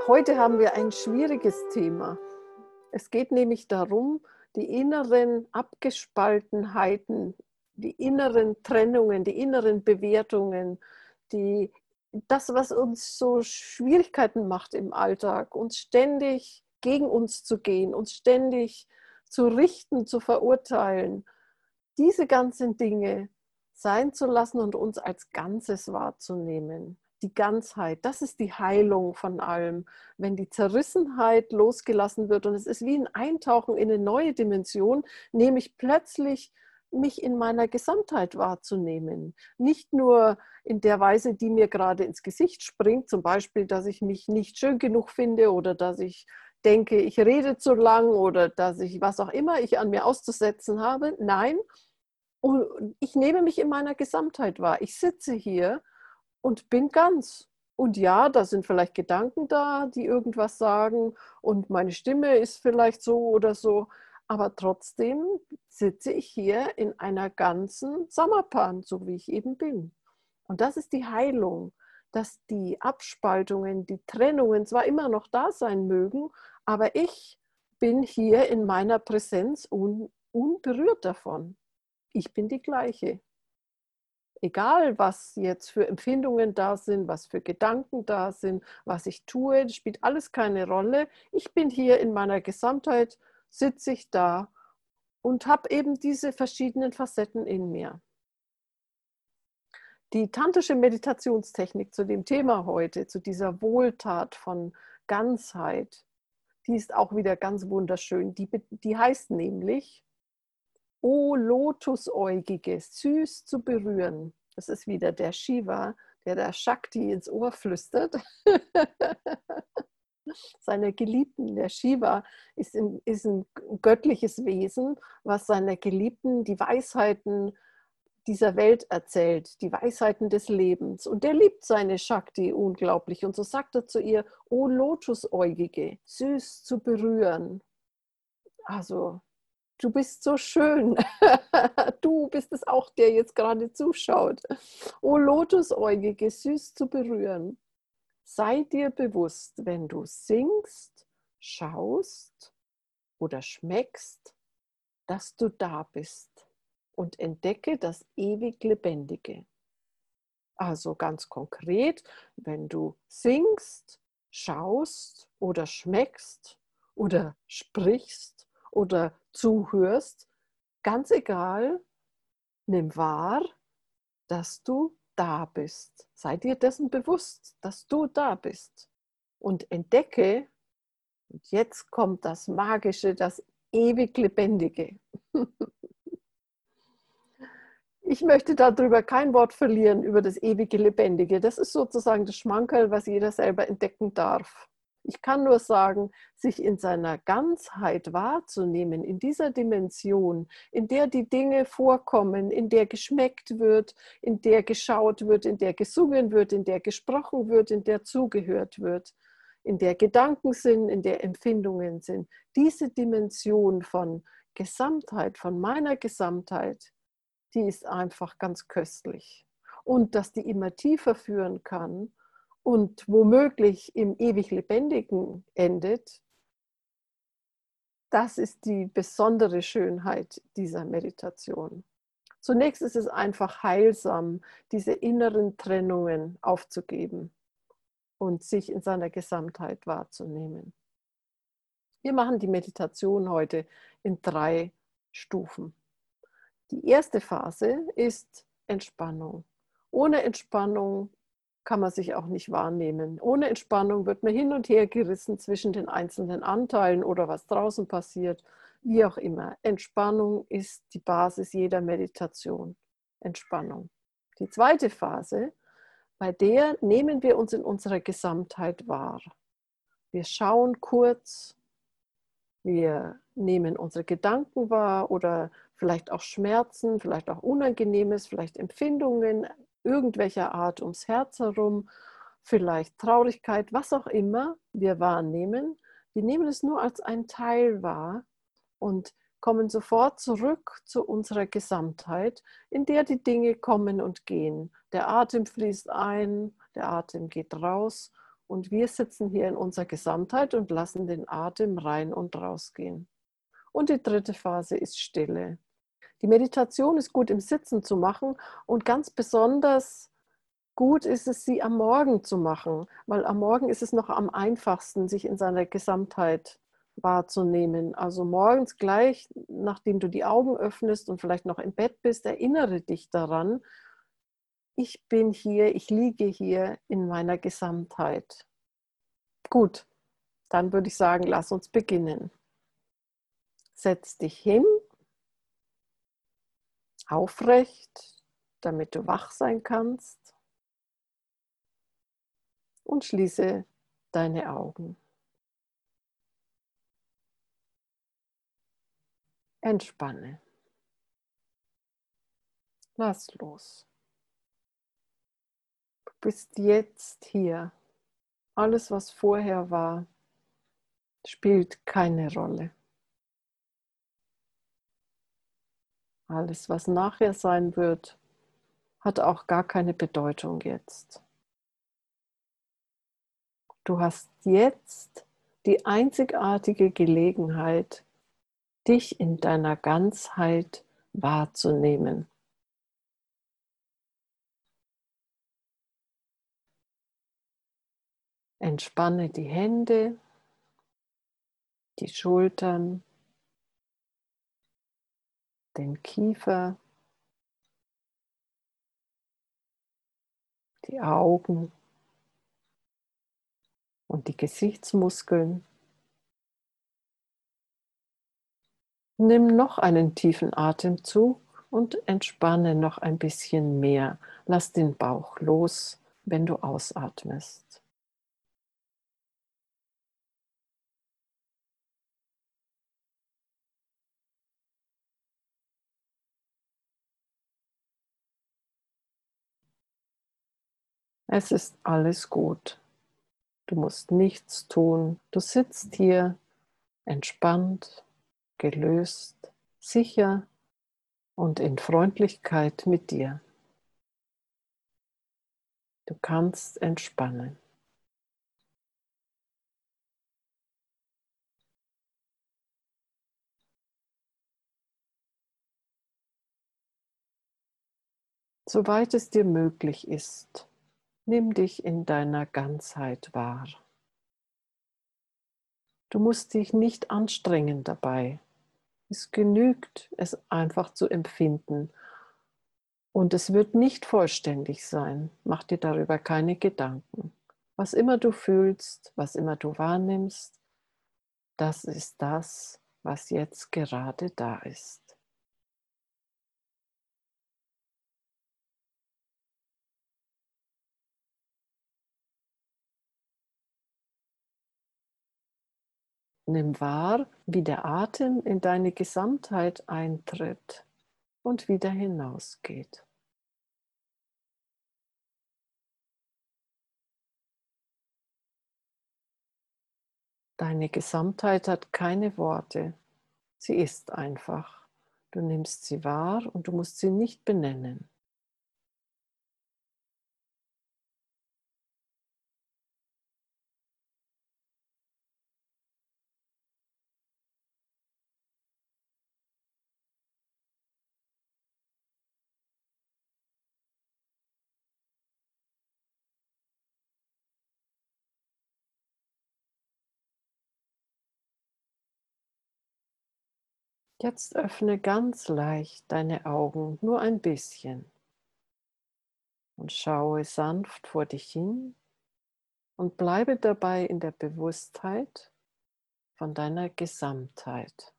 Heute haben wir ein schwieriges Thema. Es geht nämlich darum, die inneren Abgespaltenheiten, die inneren Trennungen, die inneren Bewertungen, das, was uns so Schwierigkeiten macht im Alltag, uns ständig gegen uns zu gehen, uns ständig zu richten, zu verurteilen, diese ganzen Dinge sein zu lassen und uns als Ganzes wahrzunehmen. Die Ganzheit, das ist die Heilung von allem. Wenn die Zerrissenheit losgelassen wird und es ist wie ein Eintauchen in eine neue Dimension, nehme ich plötzlich mich in meiner Gesamtheit wahrzunehmen. Nicht nur in der Weise, die mir gerade ins Gesicht springt, zum Beispiel, dass ich mich nicht schön genug finde oder dass ich denke, ich rede zu lang oder dass ich was auch immer ich an mir auszusetzen habe. Nein, und ich nehme mich in meiner Gesamtheit wahr. Ich sitze hier und bin ganz. Und ja, da sind vielleicht Gedanken da, die irgendwas sagen und meine Stimme ist vielleicht so oder so, aber trotzdem sitze ich hier in einer ganzen Samapan, so wie ich eben bin. Und das ist die Heilung, dass die Abspaltungen, die Trennungen zwar immer noch da sein mögen, aber ich bin hier in meiner Präsenz unberührt davon. Ich bin die gleiche. Egal, was jetzt für Empfindungen da sind, was für Gedanken da sind, was ich tue, das spielt alles keine Rolle. Ich bin hier in meiner Gesamtheit, sitze ich da und habe eben diese verschiedenen Facetten in mir. Die tantrische Meditationstechnik zu dem Thema heute, zu dieser Wohltat von Ganzheit, die ist auch wieder ganz wunderschön. Die heißt nämlich: O Lotusäugige, süß zu berühren. Das ist wieder der Shiva, der Shakti ins Ohr flüstert. Seiner Geliebten. Der Shiva ist ein göttliches Wesen, was seiner Geliebten die Weisheiten dieser Welt erzählt, die Weisheiten des Lebens. Und der liebt seine Shakti unglaublich. Und so sagt er zu ihr: O Lotusäugige, süß zu berühren. Also, du bist so schön. Du bist es auch, der jetzt gerade zuschaut. O Lotusäugige, süß zu berühren. Sei dir bewusst, wenn du singst, schaust oder schmeckst, dass du da bist und entdecke das ewig Lebendige. Also ganz konkret, wenn du singst, schaust oder schmeckst oder sprichst oder zuhörst, ganz egal, nimm wahr, dass du da bist. Sei dir dessen bewusst, dass du da bist. Und entdecke, und jetzt kommt das Magische, das ewig Lebendige. Ich möchte darüber kein Wort verlieren, über das ewige Lebendige. Das ist sozusagen das Schmankerl, was jeder selber entdecken darf. Ich kann nur sagen, sich in seiner Ganzheit wahrzunehmen, in dieser Dimension, in der die Dinge vorkommen, in der geschmeckt wird, in der geschaut wird, in der gesungen wird, in der gesprochen wird, in der zugehört wird, in der Gedanken sind, in der Empfindungen sind. Diese Dimension von Gesamtheit, von meiner Gesamtheit, die ist einfach ganz köstlich. Und dass die immer tiefer führen kann und womöglich im ewig Lebendigen endet, das ist die besondere Schönheit dieser Meditation. Zunächst ist es einfach heilsam, diese inneren Trennungen aufzugeben und sich in seiner Gesamtheit wahrzunehmen. Wir machen die Meditation heute in 3 Stufen. Die erste Phase ist Entspannung. Ohne Entspannung kann man sich auch nicht wahrnehmen. Ohne Entspannung wird man hin und her gerissen zwischen den einzelnen Anteilen oder was draußen passiert, wie auch immer. Entspannung ist die Basis jeder Meditation. Entspannung. Die zweite Phase, bei der nehmen wir uns in unserer Gesamtheit wahr. Wir schauen kurz, wir nehmen unsere Gedanken wahr oder vielleicht auch Schmerzen, vielleicht auch Unangenehmes, vielleicht Empfindungen irgendwelcher Art ums Herz herum, vielleicht Traurigkeit, was auch immer wir wahrnehmen. Wir nehmen es nur als ein Teil wahr und kommen sofort zurück zu unserer Gesamtheit, in der die Dinge kommen und gehen. Der Atem fließt ein, der Atem geht raus Und wir sitzen hier in unserer Gesamtheit und lassen den Atem rein und rausgehen. Und die dritte Phase ist Stille. Die Meditation ist gut im Sitzen zu machen und ganz besonders gut ist es, sie am Morgen zu machen, weil am Morgen ist es noch am einfachsten, sich in seiner Gesamtheit wahrzunehmen. Also morgens gleich, nachdem du die Augen öffnest und vielleicht noch im Bett bist, erinnere dich daran, ich bin hier, ich liege hier in meiner Gesamtheit. Gut, dann würde ich sagen, lass uns beginnen. Setz dich hin, aufrecht, damit du wach sein kannst und schließe deine Augen. Entspanne. Lass los. Du bist jetzt hier. Alles, was vorher war, spielt keine Rolle. Alles, was nachher sein wird, hat auch gar keine Bedeutung jetzt. Du hast jetzt die einzigartige Gelegenheit, dich in deiner Ganzheit wahrzunehmen. Entspanne die Hände, die Schultern, den Kiefer, die Augen und die Gesichtsmuskeln. Nimm noch einen tiefen Atemzug und entspanne noch ein bisschen mehr. Lass den Bauch los, wenn du ausatmest. Es ist alles gut. Du musst nichts tun. Du sitzt hier entspannt, gelöst, sicher und in Freundlichkeit mit dir. Du kannst entspannen. Soweit es dir möglich ist, nimm dich in deiner Ganzheit wahr. Du musst dich nicht anstrengen dabei. Es genügt, es einfach zu empfinden. Und es wird nicht vollständig sein. Mach dir darüber keine Gedanken. Was immer du fühlst, was immer du wahrnimmst, das ist das, was jetzt gerade da ist. Nimm wahr, wie der Atem in deine Gesamtheit eintritt und wieder hinausgeht. Deine Gesamtheit hat keine Worte. Sie ist einfach. Du nimmst sie wahr und du musst sie nicht benennen. Jetzt öffne ganz leicht deine Augen, nur ein bisschen, und schaue sanft vor dich hin und bleibe dabei in der Bewusstheit von deiner Gesamtheit.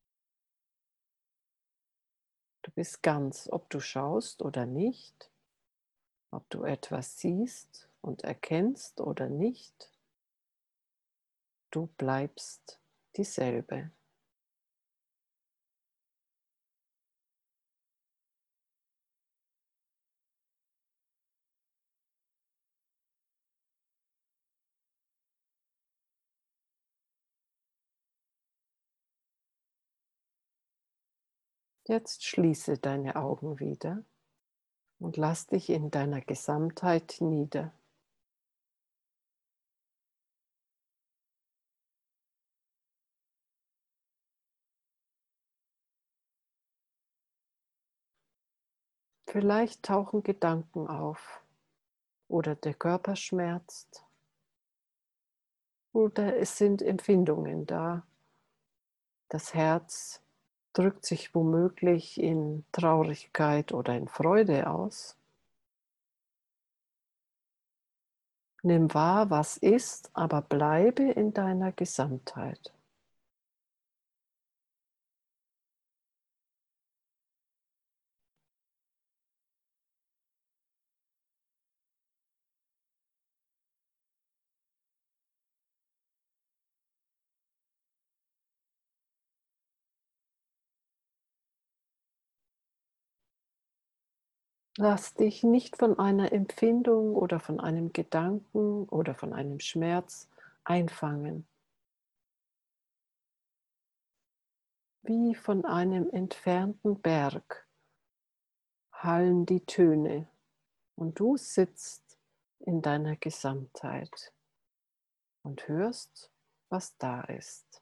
Du bist ganz, ob du schaust oder nicht, ob du etwas siehst und erkennst oder nicht, du bleibst dieselbe. Jetzt schließe deine Augen wieder und lass dich in deiner Gesamtheit nieder. Vielleicht tauchen Gedanken auf oder der Körper schmerzt oder es sind Empfindungen da. Das Herz drückt sich womöglich in Traurigkeit oder in Freude aus. Nimm wahr, was ist, aber bleibe in deiner Gesamtheit. Lass dich nicht von einer Empfindung oder von einem Gedanken oder von einem Schmerz einfangen. Wie von einem entfernten Berg hallen die Töne und du sitzt in deiner Gesamtheit und hörst, was da ist.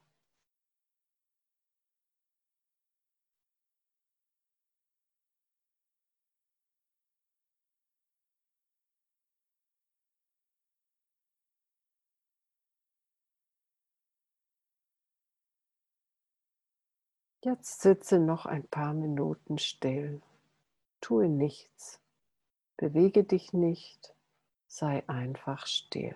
Jetzt sitze noch ein paar Minuten still. Tue nichts, bewege dich nicht, sei einfach still.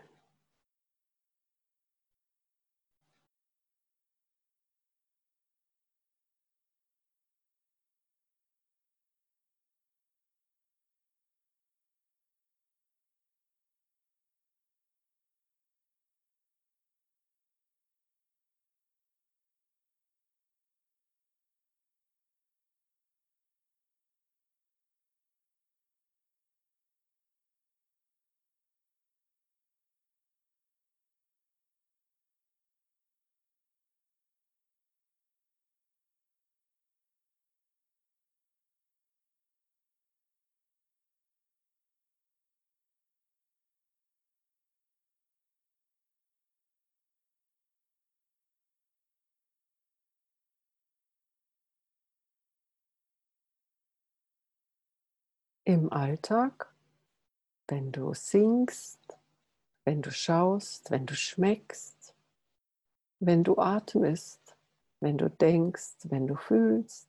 Im Alltag, wenn du singst, wenn du schaust, wenn du schmeckst, wenn du atmest, wenn du denkst, wenn du fühlst,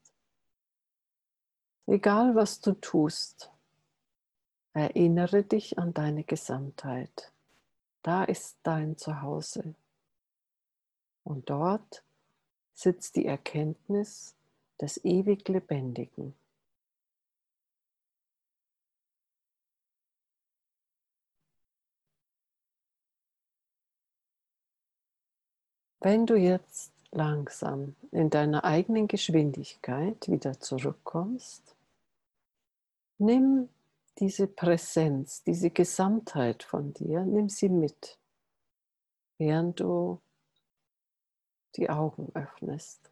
egal was du tust, erinnere dich an deine Gesamtheit. Da ist dein Zuhause und dort sitzt die Erkenntnis des ewig Lebendigen. Wenn du jetzt langsam in deiner eigenen Geschwindigkeit wieder zurückkommst, nimm diese Präsenz, diese Gesamtheit von dir, nimm sie mit, während du die Augen öffnest.